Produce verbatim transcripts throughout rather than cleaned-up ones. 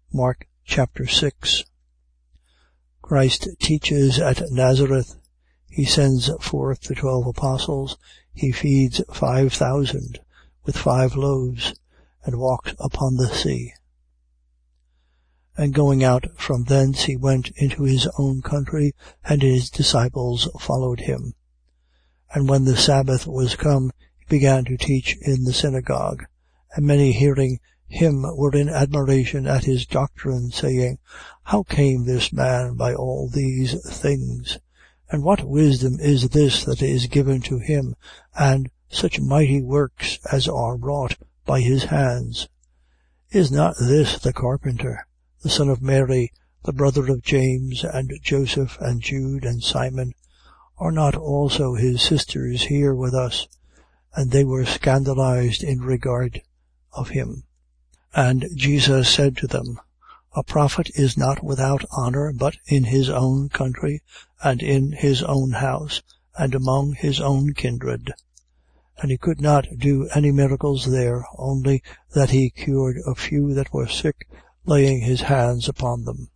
Mark chapter six. Christ teaches at Nazareth. He sends forth the twelve apostles. He feeds five thousand with five loaves and walks upon the sea. And going out from thence, he went into his own country, and his disciples followed him. And when the Sabbath was come, he began to teach in the synagogue. And many hearing him were in admiration at his doctrine, saying, How came this man by all these things? And what wisdom is this that is given to him, and such mighty works as are wrought by his hands? Is not this the carpenter, the son of Mary, the brother of James and Joseph and Jude and Simon? Are not also his sisters here with us? And they were scandalized in regard of him. And Jesus said to them, A prophet is not without honour, but in his own country, and in his own house, and among his own kindred. And he could not do any miracles there, only that he cured a few that were sick, laying his hands upon them.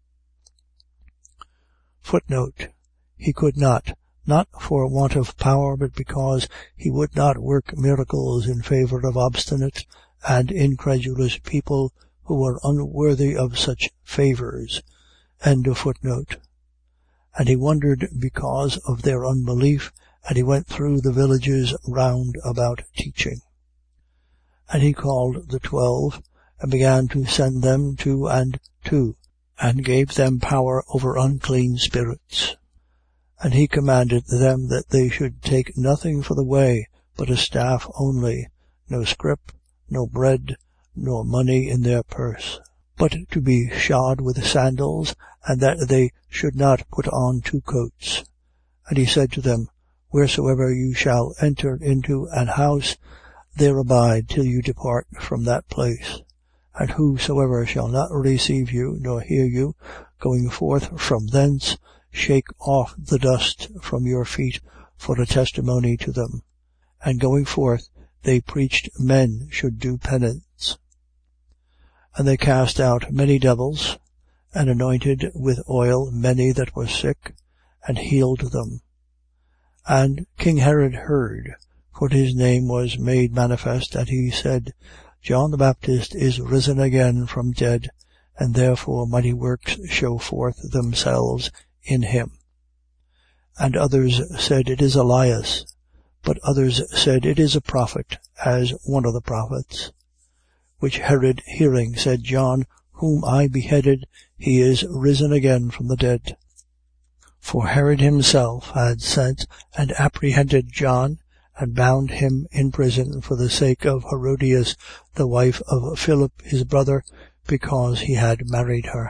Footnote. He could not, not for want of power, but because he would not work miracles in favour of obstinate and incredulous people who were unworthy of such favours. End of footnote. And he wondered because of their unbelief, and he went through the villages round about teaching. And he called the twelve, and began to send them two and two, and gave them power over unclean spirits. And he commanded them that they should take nothing for the way, but a staff only, no scrip, no bread, nor money in their purse, but to be shod with sandals, and that they should not put on two coats. And he said to them, Wheresoever you shall enter into an house, there abide till you depart from that place. And whosoever shall not receive you, nor hear you, going forth from thence, shake off the dust from your feet for a testimony to them. And going forth, they preached men should do penance. And they cast out many devils, and anointed with oil many that were sick, and healed them. And King Herod heard, for his name was made manifest, and he said, John the Baptist is risen again from dead, and therefore mighty works show forth themselves in him. And others said, It is Elias. But others said, It is a prophet, as one of the prophets. Which Herod hearing said, John, whom I beheaded, he is risen again from the dead. For Herod himself had sent and apprehended John, and bound him in prison for the sake of Herodias, the wife of Philip his brother, because he had married her.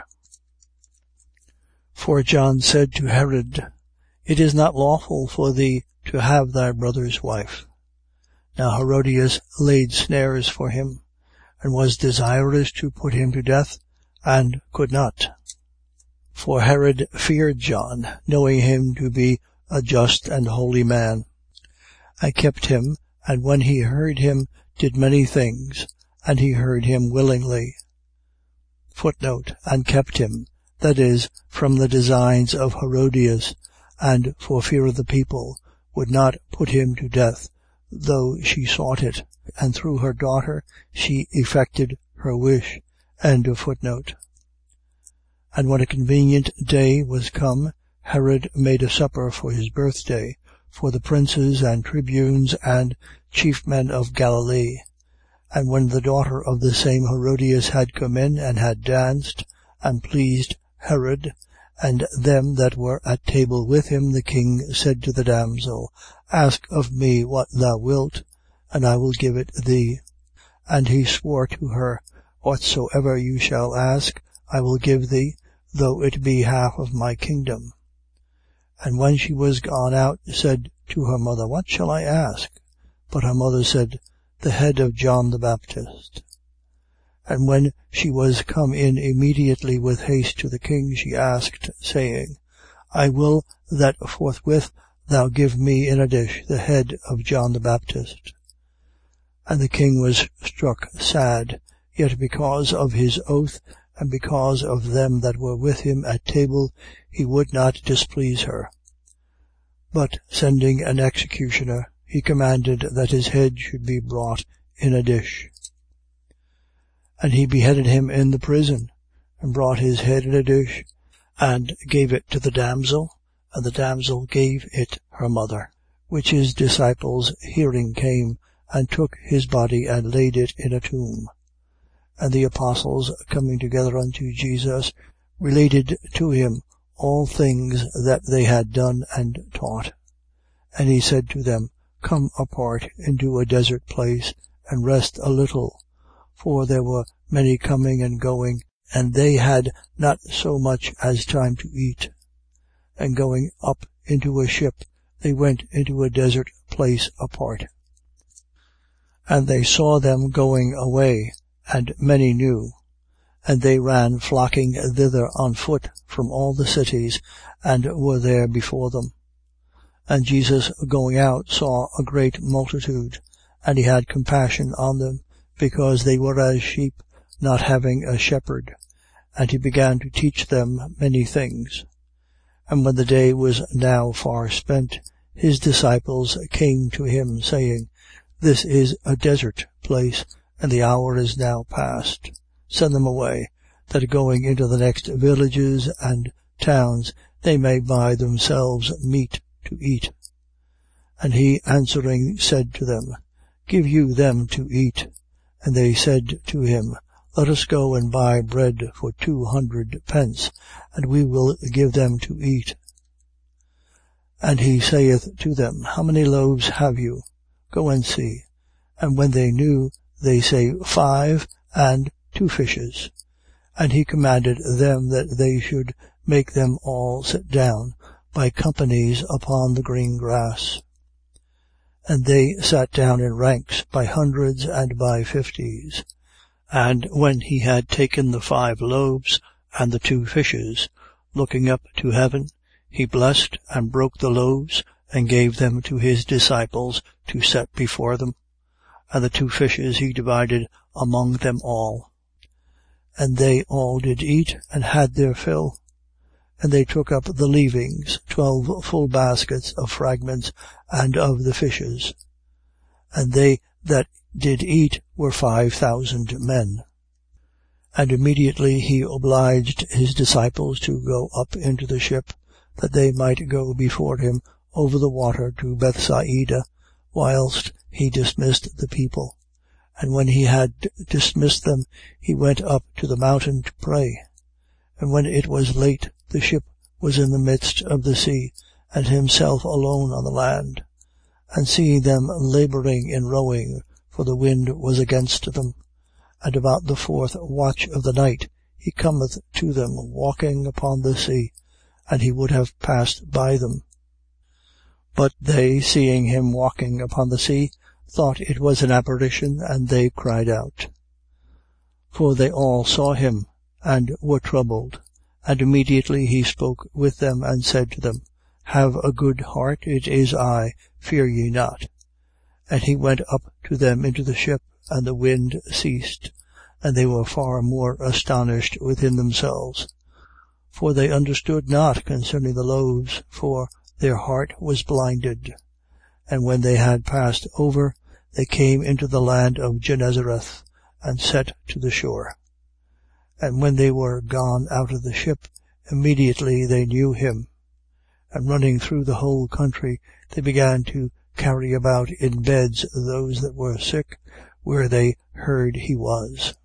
For John said to Herod, It is not lawful for thee to have thy brother's wife. Now Herodias laid snares for him, and was desirous to put him to death, and could not. For Herod feared John, knowing him to be a just and holy man, and kept him, and when he heard him, did many things, and he heard him willingly. Footnote. And kept him, that is, from the designs of Herodias, and for fear of the people, would not put him to death, though she sought it, and through her daughter she effected her wish. End of footnote. And when a convenient day was come, Herod made a supper for his birthday, for the princes and tribunes and chief men of Galilee. And when the daughter of the same Herodias had come in, and had danced, and pleased Herod, and them that were at table with him, the king said to the damsel, Ask of me what thou wilt, and I will give it thee. And he swore to her, Whatsoever you shall ask, I will give thee, though it be half of my kingdom. And when she was gone out, said to her mother, What shall I ask? But her mother said, The head of John the Baptist. And when she was come in immediately with haste to the king, she asked, saying, I will that forthwith thou give me in a dish the head of John the Baptist. And the king was struck sad, yet because of his oath and because of them that were with him at table, he would not displease her. But sending an executioner, he commanded that his head should be brought in a dish. And he beheaded him in the prison, and brought his head in a dish, and gave it to the damsel, and the damsel gave it her mother. Which his disciples hearing came, and took his body, and laid it in a tomb. And the apostles coming together unto Jesus, related to him all things that they had done and taught. And he said to them, Come apart into a desert place, and rest a little. For there were many coming and going, and they had not so much as time to eat. And going up into a ship, they went into a desert place apart. And they saw them going away, and many knew. And they ran flocking thither on foot from all the cities, and were there before them. And Jesus going out saw a great multitude, and he had compassion on them, because they were as sheep not having a shepherd. And he began to teach them many things. And when the day was now far spent, his disciples came to him, saying, This is a desert place, and the hour is now past. Send them away, that going into the next villages and towns, they may buy themselves meat to eat. And he answering said to them, Give you them to eat. And they said to him, Let us go and buy bread for two hundred pence, and we will give them to eat. And he saith to them, How many loaves have you? Go and see. And when they knew, they say, Five, and two fishes. And he commanded them that they should make them all sit down by companies upon the green grass. And they sat down in ranks by hundreds and by fifties. And when he had taken the five loaves and the two fishes, looking up to heaven, he blessed and broke the loaves and gave them to his disciples to set before them. And the two fishes he divided among them all. And they all did eat and had their fill. And they took up the leavings, twelve full baskets of fragments and of the fishes. And they that did eat were five thousand men. And immediately he obliged his disciples to go up into the ship, that they might go before him over the water to Bethsaida, whilst he dismissed the people. And when he had dismissed them, he went up to the mountain to pray. And when it was late, the ship was in the midst of the sea, and himself alone on the land. And seeing them labouring in rowing, for the wind was against them, and about the fourth watch of the night, he cometh to them walking upon the sea, and he would have passed by them. But they, seeing him walking upon the sea, thought it was an apparition, and they cried out. For they all saw him, and were troubled. And immediately he spoke with them, and said to them, Have a good heart, it is I, fear ye not. And he went up to them into the ship, and the wind ceased, and they were far more astonished within themselves. For they understood not concerning the loaves, for their heart was blinded. And when they had passed over, they came into the land of Gennesareth, and set to the shore. And when they were gone out of the ship, immediately they knew him. And running through the whole country, they began to carry about in beds those that were sick, where they heard he was.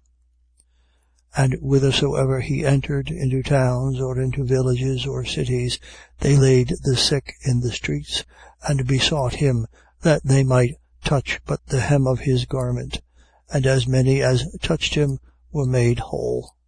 And whithersoever he entered, into towns or into villages or cities, they laid the sick in the streets, and besought him that they might touch but the hem of his garment. And as many as touched him were made whole.